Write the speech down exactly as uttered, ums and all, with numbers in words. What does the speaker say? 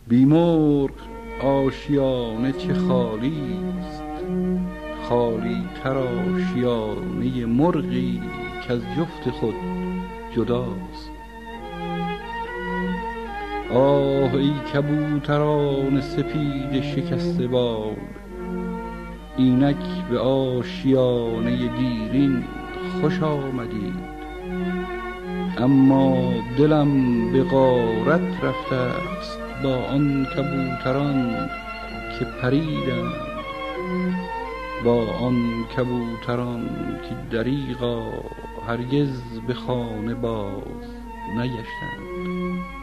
بیمرغ آشیانه چه خالیست، خالی تر آشیانه مرغی که از جفت خود جداست. آه ای کبوتران سپید شکسته بال، اینک به آشیانه دیرین خوش آمدید. اما دلم به غارت رفته است با آن کبوتران که پریدند، با آن کبوتران که دریغا هرگز به خانه باز نگشتند.